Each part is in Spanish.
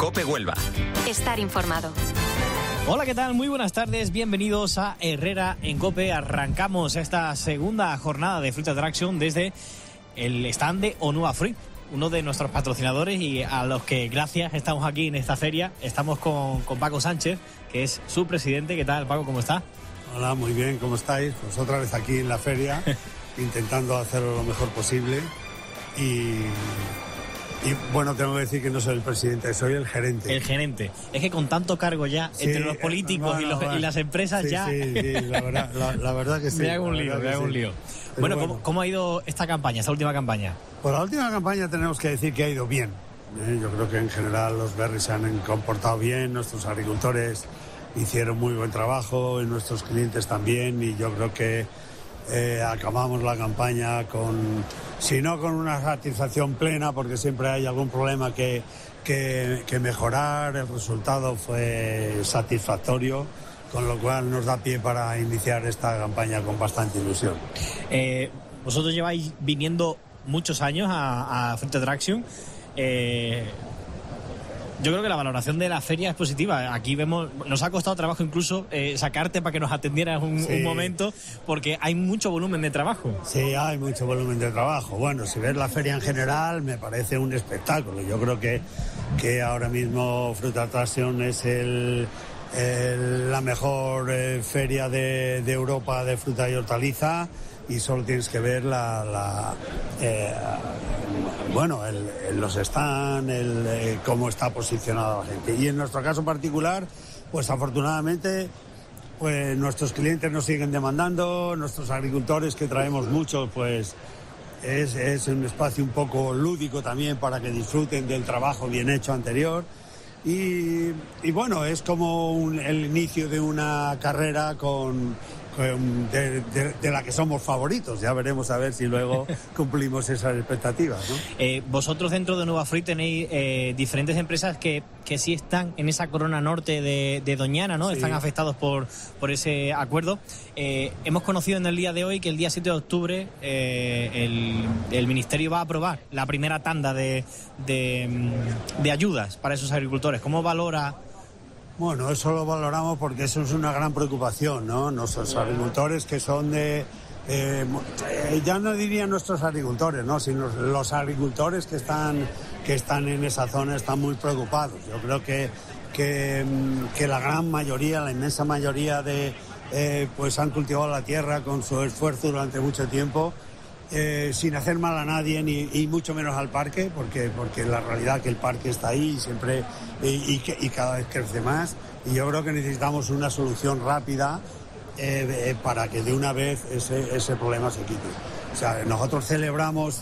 COPE Huelva. Estar informado. Hola, ¿qué tal? Muy buenas tardes, bienvenidos a Herrera en COPE. Arrancamos esta segunda jornada de Fruit Attraction desde el stand de Onua Fruit, uno de nuestros patrocinadores y a los que gracias estamos aquí en esta feria. Estamos con Paco Sánchez, que es su presidente. ¿Qué tal, Paco? ¿Cómo está? Hola, muy bien, ¿cómo estáis? Pues otra vez aquí en la feria, intentando hacerlo lo mejor posible. Y bueno, tengo que decir que no soy el presidente, soy el gerente. El gerente. Es que con tanto cargo ya, sí, entre los políticos y las empresas sí, ya... Sí, la verdad que sí. Me hago un lío. Bueno, ¿cómo ha ido esta campaña, esta última campaña? Pues la última campaña tenemos que decir que ha ido bien. Yo creo que en general los berries se han comportado bien, nuestros agricultores hicieron muy buen trabajo, y nuestros clientes también, y yo creo que acabamos la campaña si no con una satisfacción plena, porque siempre hay algún problema que mejorar. El resultado fue satisfactorio, con lo cual nos da pie para iniciar esta campaña con bastante ilusión. Vosotros lleváis viniendo muchos años a Fruit Attraction. Yo creo que la valoración de la feria es positiva. Aquí vemos, nos ha costado trabajo incluso sacarte para que nos atendieras un momento, porque hay mucho volumen de trabajo. Sí, hay mucho volumen de trabajo. Bueno, si ves la feria en general, me parece un espectáculo. Yo creo que ahora mismo Fruit Attraction es la mejor feria de Europa de fruta y hortaliza, y solo tienes que ver los stands, cómo está posicionada la gente. Y en nuestro caso particular, pues afortunadamente, pues nuestros clientes nos siguen demandando, nuestros agricultores, que traemos muchos, pues es un espacio un poco lúdico también para que disfruten del trabajo bien hecho anterior. Y bueno, es como el inicio de una carrera de la que somos favoritos. Ya veremos a ver si luego cumplimos esas expectativas, ¿no? Vosotros dentro de Onua Fruit tenéis diferentes empresas que sí están en esa corona norte de Doñana, ¿no? Sí. Están afectados por ese acuerdo. Hemos conocido en el día de hoy que el día 7 de octubre el Ministerio va a aprobar la primera tanda de ayudas para esos agricultores. ¿Cómo valora? Bueno, eso lo valoramos porque eso es una gran preocupación, ¿no? Nuestros agricultores, que son ya no diría nuestros agricultores, ¿no? Sino los agricultores que están en esa zona están muy preocupados. Yo creo que la gran mayoría, la inmensa mayoría pues han cultivado la tierra con su esfuerzo durante mucho tiempo, sin hacer mal a nadie y mucho menos al parque, porque la realidad es que el parque está ahí siempre y cada vez crece más, y yo creo que necesitamos una solución rápida para que de una vez ese problema se quite. O sea, nosotros celebramos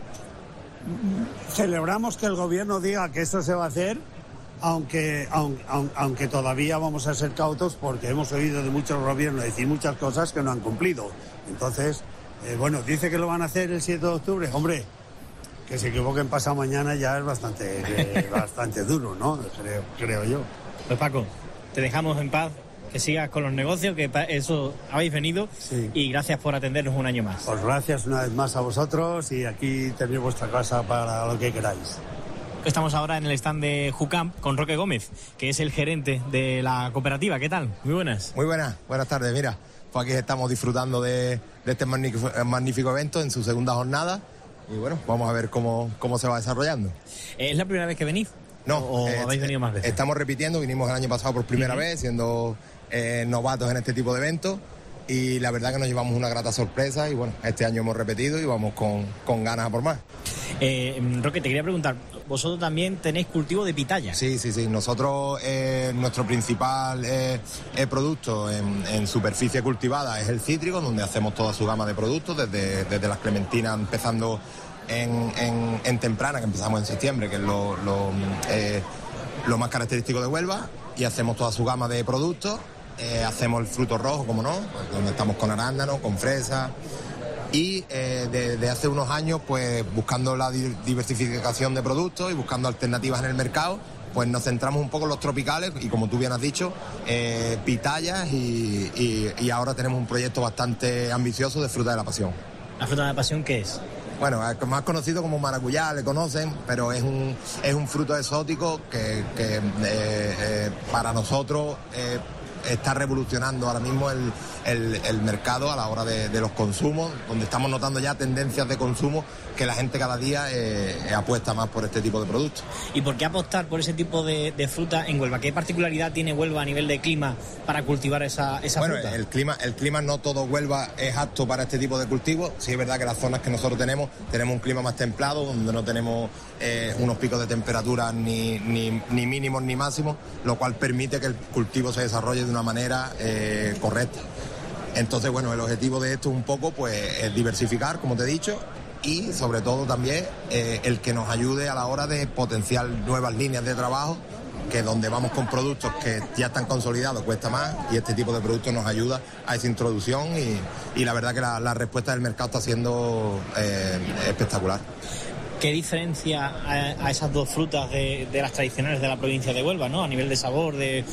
que el gobierno diga que eso se va a hacer, aunque todavía vamos a ser cautos, porque hemos oído de muchos gobiernos decir muchas cosas que no han cumplido. Entonces, dice que lo van a hacer el 7 de octubre. Hombre, que se equivoquen pasado mañana ya es bastante duro, ¿no? Creo yo. Pues Paco, te dejamos en paz, que sigas con los negocios, que eso habéis venido, sí. Y gracias por atendernos un año más. Pues gracias una vez más a vosotros, y aquí tenéis vuestra casa para lo que queráis. Estamos ahora en el stand de Jucamp con Roque Gómez, que es el gerente de la cooperativa. ¿Qué tal? Muy buenas. Muy buenas tardes. Mira, pues aquí estamos disfrutando de este magnífico evento en su segunda jornada, y bueno, vamos a ver cómo se va desarrollando. ¿Es la primera vez que venís? No, ¿O habéis venido más veces? Estamos repitiendo, vinimos el año pasado por primera vez, siendo novatos en este tipo de eventos, y la verdad que nos llevamos una grata sorpresa, y bueno, este año hemos repetido y vamos con ganas a por más. Roque, te quería preguntar, vosotros también tenéis cultivo de pitaya. Sí, nosotros nuestro principal producto en superficie cultivada es el cítrico, donde hacemos toda su gama de productos, desde las clementinas, empezando en temprana, que empezamos en septiembre, que es lo más característico de Huelva, y hacemos toda su gama de productos. Hacemos el fruto rojo, como no, donde estamos con arándano, con fresa, y desde hace unos años, pues buscando la diversificación de productos y buscando alternativas en el mercado, pues nos centramos un poco en los tropicales y, como tú bien has dicho, pitayas, y ahora tenemos un proyecto bastante ambicioso de fruta de la pasión. ¿La fruta de la pasión qué es? bueno, más conocido como maracuyá, le conocen, pero es un fruto exótico que para nosotros está revolucionando ahora mismo el mercado a la hora de los consumos, donde estamos notando ya tendencias de consumo que la gente cada día apuesta más por este tipo de productos. ¿Y por qué apostar por ese tipo de fruta en Huelva? ¿Qué particularidad tiene Huelva a nivel de clima para cultivar esa bueno, fruta? El clima no todo Huelva es apto para este tipo de cultivos. Sí es verdad que las zonas que nosotros tenemos un clima más templado, donde no tenemos unos picos de temperatura ni mínimos ni máximos, lo cual permite que el cultivo se desarrolle de una manera correcta. Entonces, bueno, el objetivo de esto un poco pues es diversificar, como te he dicho, y sobre todo también el que nos ayude a la hora de potenciar nuevas líneas de trabajo, que donde vamos con productos que ya están consolidados cuesta más, y este tipo de productos nos ayuda a esa introducción y la verdad que la respuesta del mercado está siendo espectacular. ¿Qué diferencia a esas dos frutas de las tradicionales de la provincia de Huelva, ¿no? A nivel de sabor, de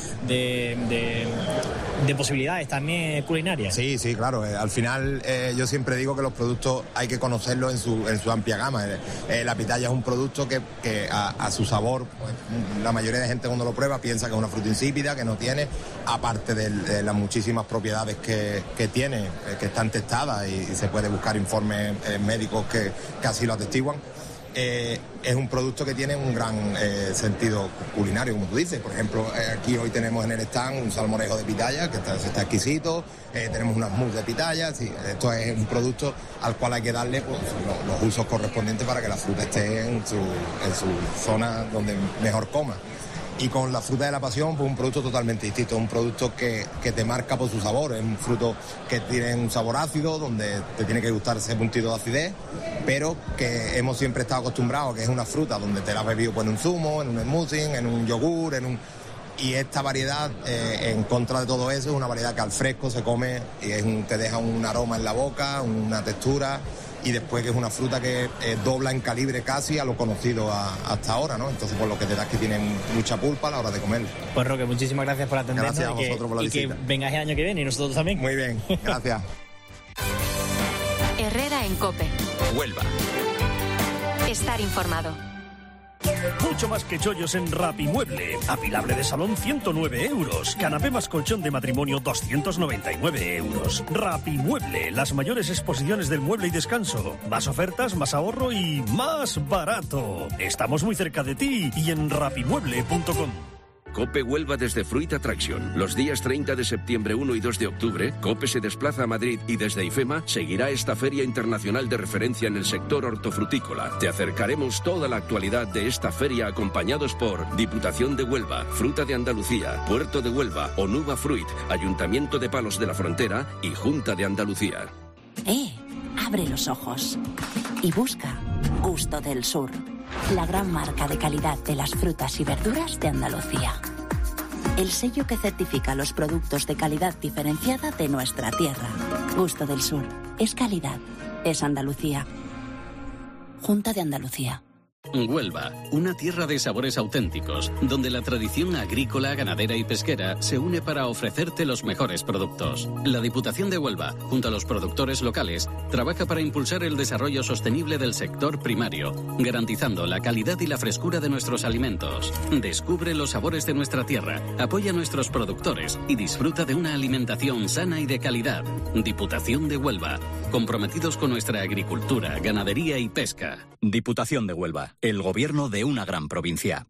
posibilidades también culinarias. Sí, claro. Al final yo siempre digo que los productos hay que conocerlos en su amplia gama. La pitaya es un producto que a su sabor, pues, la mayoría de gente cuando lo prueba piensa que es una fruta insípida, que no tiene, aparte de las muchísimas propiedades que tiene, que están testadas y se puede buscar informes médicos que así lo atestiguan. Es un producto que tiene un gran sentido culinario, como tú dices. Por ejemplo, aquí hoy tenemos en el stand un salmorejo de pitaya que está exquisito, tenemos unas mousse de pitaya. Sí, esto es un producto al cual hay que darle pues, los usos correspondientes para que la fruta esté en su zona donde mejor coma. Y con la fruta de la pasión, pues un producto totalmente distinto, un producto que te marca por su sabor, es un fruto que tiene un sabor ácido, donde te tiene que gustar ese puntito de acidez, pero que hemos siempre estado acostumbrados, que es una fruta donde te la has bebido pues, en un zumo, en un smoothie, en un yogur, y esta variedad, en contra de todo eso, es una variedad que al fresco se come y te deja un aroma en la boca, una textura, y después que es una fruta que dobla en calibre casi a lo conocido hasta ahora, ¿no? Entonces, por lo que te da es que tiene mucha pulpa a la hora de comerlo. Pues Roque, muchísimas gracias por atendernos. Gracias a vosotros por la visita. Que vengáis el año que viene y nosotros también. Muy bien, gracias. Herrera en COPE. Huelva. Estar informado. Mucho más que chollos en Rapimueble. Apilable de salón 109 euros. Canapé más colchón de matrimonio 299 euros. Rapimueble, las mayores exposiciones del mueble y descanso. Más ofertas, más ahorro y más barato. Estamos muy cerca de ti y en rapimueble.com. COPE Huelva desde Fruit Attraction. Los días 30 de septiembre, 1 y 2 de octubre, COPE se desplaza a Madrid y desde IFEMA seguirá esta feria internacional de referencia en el sector hortofrutícola. Te acercaremos toda la actualidad de esta feria acompañados por Diputación de Huelva, Fruta de Andalucía, Puerto de Huelva, Onuba Fruit, Ayuntamiento de Palos de la Frontera y Junta de Andalucía. Abre los ojos y busca Gusto del Sur, la gran marca de calidad de las frutas y verduras de Andalucía. El sello que certifica los productos de calidad diferenciada de nuestra tierra. Gusto del Sur. Es calidad. Es Andalucía. Junta de Andalucía. Huelva, una tierra de sabores auténticos, donde la tradición agrícola, ganadera y pesquera se une para ofrecerte los mejores productos. La Diputación de Huelva, junto a los productores locales, trabaja para impulsar el desarrollo sostenible del sector primario, garantizando la calidad y la frescura de nuestros alimentos. Descubre los sabores de nuestra tierra, apoya a nuestros productores y disfruta de una alimentación sana y de calidad. Diputación de Huelva, comprometidos con nuestra agricultura, ganadería y pesca. Diputación de Huelva, el gobierno de una gran provincia.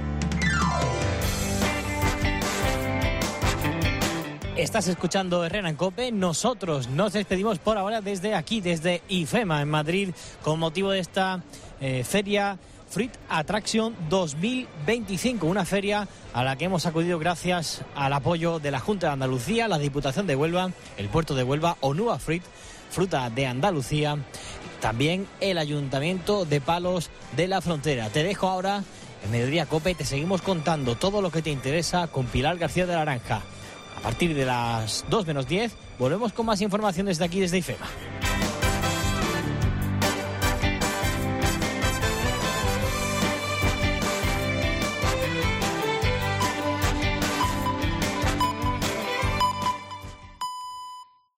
Estás escuchando Herrera en COPE. Nosotros nos despedimos por ahora desde aquí, desde IFEMA en Madrid, con motivo de esta feria Fruit Attraction 2025, una feria a la que hemos acudido gracias al apoyo de la Junta de Andalucía, la Diputación de Huelva, el Puerto de Huelva, Onuba Fruit, Fruta de Andalucía, también el Ayuntamiento de Palos de la Frontera. Te dejo ahora en Mediodía COPE, te seguimos contando todo lo que te interesa con Pilar García de la Granja. A partir de las 2 menos 10 volvemos con más información desde aquí, desde IFEMA.